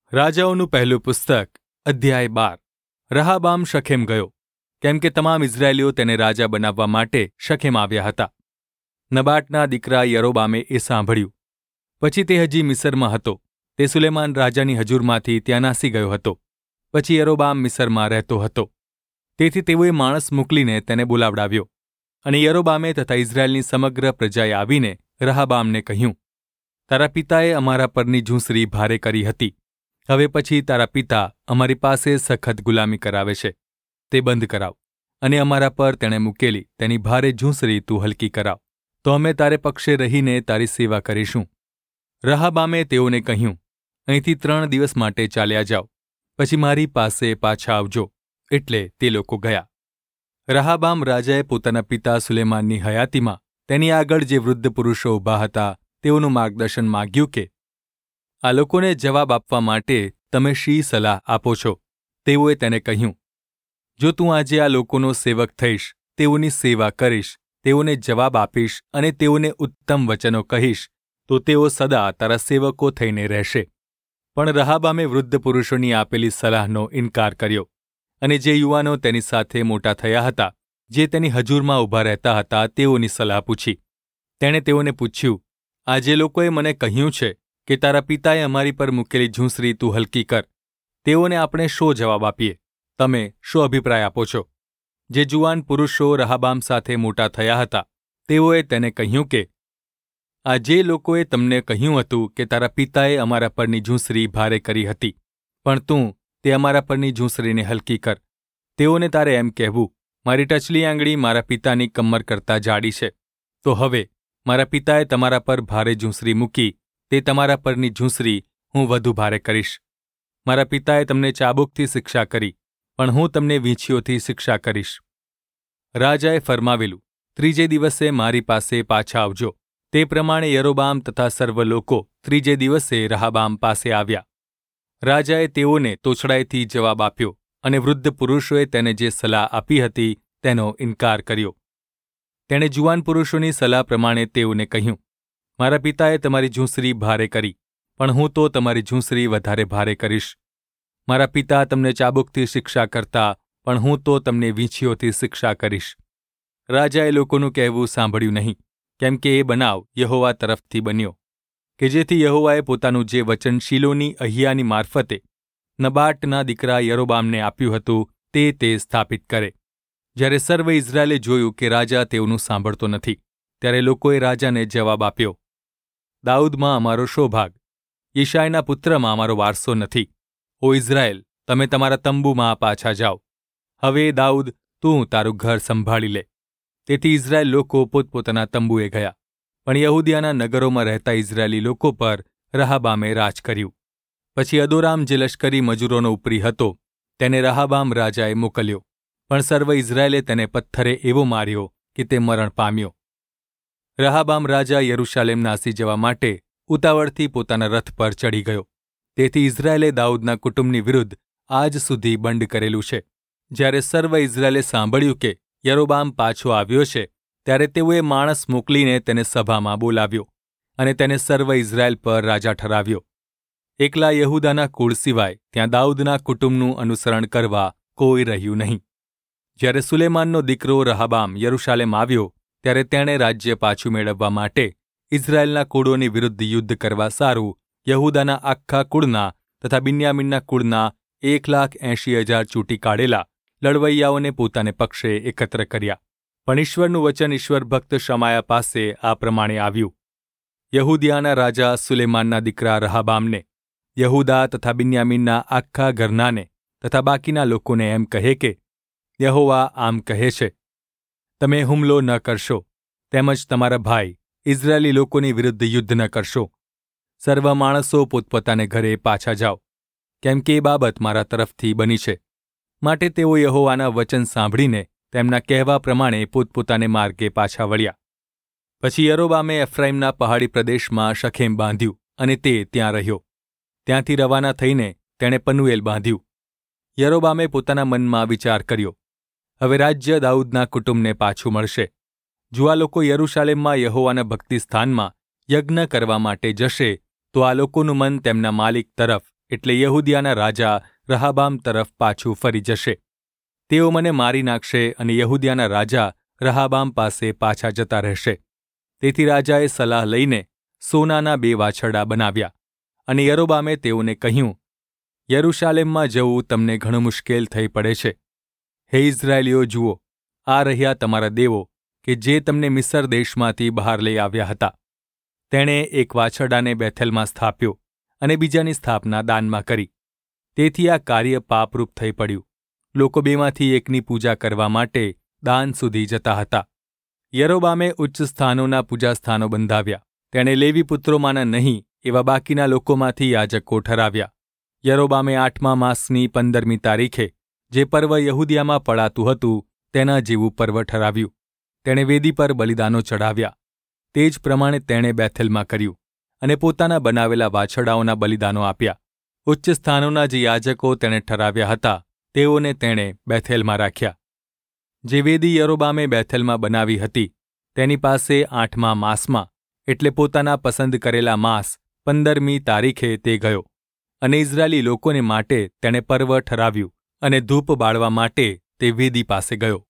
રાજાઓનું પહેલું પુસ્તક અધ્યાય 12 રહબામ શખેમ ગયો, કેમ કે તમામ ઇઝરાયેલીઓ તેને રાજા બનાવવા માટે શખેમ આવ્યા હતા. નબાટના દીકરા યરોબામે એ સાંભળ્યું. પછી તે હજી મિસરમાં હતો. તે સુલેમાન રાજાની હજૂરમાંથી ત્યાં નાસી ગયો હતો. પછી યરોબામ મિસરમાં રહેતો હતો. તેથી તેઓએ માણસ મોકલીને તેને બોલાવડાવ્યો. અને યરોબામે તથા ઇઝરાયેલની સમગ્ર પ્રજાએ આવીને રહબામને કહ્યું, તારા પિતાએ અમારા પરની ઝૂંસરી ભારે કરી હતી. હવે પછી તારા પિતા અમારી પાસે સખત ગુલામી કરાવે છે. તે બંધ કરાવ, અને અમારા પર તેણે મૂકેલી તેની ભારે ઝૂંસરી તું હલકી કરાવ, તો અમે તારે પક્ષે રહીને તારી સેવા કરીશું. રહબામે તેઓને કહ્યું, અહીંથી 3 દિવસ માટે ચાલ્યા જાઓ, પછી મારી પાસે પાછા આવજો. એટલે તે લોકો ગયા. રહબામ રાજાએ પોતાના પિતા સુલેમાનની હયાતીમાં તેની આગળ જે વૃદ્ધ પુરુષો ઊભા હતા તેઓનું માર્ગદર્શન માગ્યું કે આ લોકોને જવાબ આપવા માટે તમે શી સલાહ આપો છો? તેઓએ તેને કહ્યું, જો તું આજે આ લોકોનો સેવક થઈશ, તેઓની સેવા કરીશ, તેઓને જવાબ આપીશ અને તેઓને ઉત્તમ વચનો કહીશ, તો તેઓ સદા તારા સેવકો થઈને રહેશે. પણ રહબામે વૃદ્ધ પુરુષોની આપેલી સલાહનો ઇનકાર કર્યો. અને જે યુવાનો તેની સાથે મોટા થયા હતા, જે તેની હજૂરમાં ઊભા રહેતા હતા, તેઓની સલાહ પૂછી. તેણે તેઓને પૂછ્યું, આ જે લોકોએ મને કહ્યું છે કે તારા પિતાએ અમારી પર મૂકેલી ઝૂંસરી તું હલકી કર, તેઓને આપણે શો જવાબ આપીએ? તમે શો અભિપ્રાય આપો છો? જે જુવાન પુરુષો રહબામ સાથે મોટા થયા હતા, તેઓએ તેને કહ્યું કે આ જે લોકોએ તમને કહ્યું હતું કે તારા પિતાએ અમારા પરની ઝૂંસરી ભારે કરી હતી, પણ તું તે અમારા પરની ઝૂંસરીને હલકી કર. તેઓને તારે એમ કહેવું, મારી ટચલી આંગળી મારા પિતાની કમર કરતાં જાડી છે, તો હવે મારા પિતાએ તમારા પર ભારે ઝૂંસરી મૂકી, તે તમારા પરની ઝૂંસરી હું વધુ ભારે કરીશ. મારા પિતાએ તમને ચાબુકથી શિક્ષા કરી, પણ હું તમને વીંછીઓથી શિક્ષા કરીશ. રાજાએ ફરમાવેલું, 3 દિવસે મારી પાસે પાછા આવજો. તે પ્રમાણે યરોબામ તથા સર્વ લોકો 3 દિવસે રહબામ પાસે આવ્યા. રાજાએ તેઓને તોછડાઈથી જવાબ આપ્યો, અને વૃદ્ધ પુરુષોએ તેને જે સલાહ આપી હતી તેનો ઇનકાર કર્યો. તેણે જુવાન પુરુષોની સલાહ પ્રમાણે તેઓને કહ્યું, મારા પિતાએ તમારી ઝૂંસરી ભારે કરી, પણ હું તો તમારી ઝૂંસરી વધારે ભારે કરીશ. મારા પિતા તમને ચાબુકથી શિક્ષા કરતા, પણ હું તો તમને વીંછીઓથી શિક્ષા કરીશ. રાજાએ લોકોનું કહેવું સાંભળ્યું નહીં, કેમ કે એ બનાવ યહોવા તરફથી બન્યો, કે જેથી યહોવાએ પોતાનું જે વચન શીલોની અહિયાની મારફતે નબાટના દીકરા યરોબામને આપ્યું હતું તે સ્થાપિત કરે. જ્યારે સર્વ ઇઝરાયેલે જોયું કે રાજા તેઓનું સાંભળતો નથી, ત્યારે લોકોએ રાજાને જવાબ આપ્યો, દાઉદમાં અમારો શો ભાગ? યિશાયના પુત્રમાં અમારો વારસો નથી. ઓ ઇઝરાયેલ, તમે તમારા તંબુમાં પાછા જાઓ. હવે દાઉદ, તું તારું ઘર સંભાળી લે. તેથી ઇઝરાયેલ લોકો પોતપોતાના તંબુએ ગયા. પણ યહૂદિયાના નગરોમાં રહેતા ઇઝરાયેલી લોકો પર રહબામે રાજ કર્યું. પછી અદોરામ જે લશ્કરી મજૂરોનો ઉપરી હતો, તેને રહબામ રાજાએ મોકલ્યો, પણ સર્વ ઇઝરાયેલે તેને પથ્થરે એવો માર્યો કે તે મરણ પામ્યો. રહબામ રાજા યરૂશાલેમ નાસી જવા માટે ઉતાવળથી પોતાના રથ પર ચડી ગયો. તેથી ઇઝરાયેલે દાઉદના કુટુંબની વિરુદ્ધ આજ સુધી બંડ કરેલું છે. જ્યારે સર્વ ઇઝરાયેલે સાંભળ્યું કે યરોબામ પાછો આવ્યો છે, ત્યારે તેઓએ માણસ મોકલીને તેને સભામાં બોલાવ્યો, અને તેને સર્વ ઇઝરાયેલ પર રાજા ઠરાવ્યો. એકલા યહૂદાના કુળ સિવાય ત્યાં દાઉદના કુટુંબનું અનુસરણ કરવા કોઈ રહ્યું નહીં. જ્યારે સુલેમાનનો દીકરો રહબામ યરૂશાલેમ આવ્યો, ત્યારે તેણે રાજ્ય પાછું મેળવવા માટે ઇઝરાયેલના કુળોની વિરુદ્ધ યુદ્ધ કરવા સારું યહૂદાના આખા કુળના તથા બિન્યામીનના કુળના 1,80,000 ચૂંટી કાઢેલા લડવૈયાઓને પોતાને પક્ષે એકત્ર કર્યા. પણ ઈશ્વરનું વચન ઈશ્વરભક્ત શમાયા પાસે આ પ્રમાણે આવ્યું. યહૂદિયાના રાજા સુલેમાનના દીકરા રહબામને યહૂદા તથા બિન્યામીનના આખા ઘરનાને તથા બાકીના લોકોને એમ કહે કે યહોવા આમ કહે છે, તમે હુમલો ન કરશો, તેમજ તમારા ભાઈ ઇઝરાયેલી લોકોની વિરુદ્ધ યુદ્ધ ન કરશો. સર્વ માણસો પોતપોતાને ઘરે પાછા જાઓ, કેમ કે એ બાબત મારા તરફથી બની છે. માટે તેઓ યહોવાના વચન સાંભળીને તેમના કહેવા પ્રમાણે પોતપોતાને માર્ગે પાછા વળ્યા. પછી યરોબામે એફ્રાઈમના પહાડી પ્રદેશમાં શખેમ બાંધ્યું, અને તે ત્યાં રહ્યો. ત્યાંથી રવાના થઈને તેણે પનુએલ બાંધ્યું. યરોબામે પોતાના મનમાં વિચાર કર્યો, હવે રાજ્ય દાઉદના કુટુંબને પાછું મળશે. જો આ લોકો યરૂશાલેમમાં યહોવાના ભક્તિ સ્થાનમાં યજ્ઞ કરવા માટે જશે, તો આ લોકોનું મન તેમના માલિક તરફ એટલે યહૂદિયાના રાજા રહાબામ તરફ પાછું ફરી જશે. તેઓ મને મારી નાખશે અને યહૂદિયાના રાજા રહાબામ પાસે પાછા જતા રહેશે. તેથી રાજાએ સલાહ લઈને સોનાના 2 વાછરડા બનાવ્યા અને યરોબામે તેઓને કહ્યું, યરૂશાલેમમાં જવું તમને ઘણું મુશ્કેલ થઈ પડે છે. હે ઇઝરાયેલીઓ, જુઓ, આ રહ્યા તમારા દેવો કે જે તમને મિસ્ર દેશમાંથી બહાર લઈ આવ્યા હતા. તેણે એક વાછરડાને બેથેલમાં સ્થાપ્યો અને બીજાની સ્થાપના દાનમાં કરી. તેથી આ કાર્ય પાપરૂપ થઈ પડ્યું. લોકો 2માંથી એકની પૂજા કરવા માટે દાન સુધી જતા હતા. યરોબામે ઉચ્ચ સ્થાનોના પૂજાસ્થાનો બંધાવ્યા. તેણે લેવી પુત્રોમાંના નહીં એવા બાકીના લોકોમાંથી યાજકો ઠરાવ્યા. યરોબામે 8મા માસની 15મી તારીખે જે પર્વ યહૂદિયામાં પડાતું હતું તેના જેવું પર્વ ઠરાવ્યું. તેણે વેદી પર બલિદાનો ચઢાવ્યા. તે જ પ્રમાણે તેણે બેથેલમાં કર્યું અને પોતાના બનાવેલા વાછરડાઓના બલિદાનો આપ્યા. ઉચ્ચ સ્થાનોના જે યાજકો તેણે ઠરાવ્યા હતા તેઓને તેણે બેથેલમાં રાખ્યા. જે વેદી યરોબામે બેથેલમાં બનાવી હતી તેની પાસે 8મા માસમાં એટલે પોતાના પસંદ કરેલા માસ 15મી તારીખે તે ગયો અને ઇઝરાયેલી લોકોને માટે તેણે પર્વ ઠરાવ્યું અને ધૂપ બાળવા માટે તે વેદી પાસે ગયો.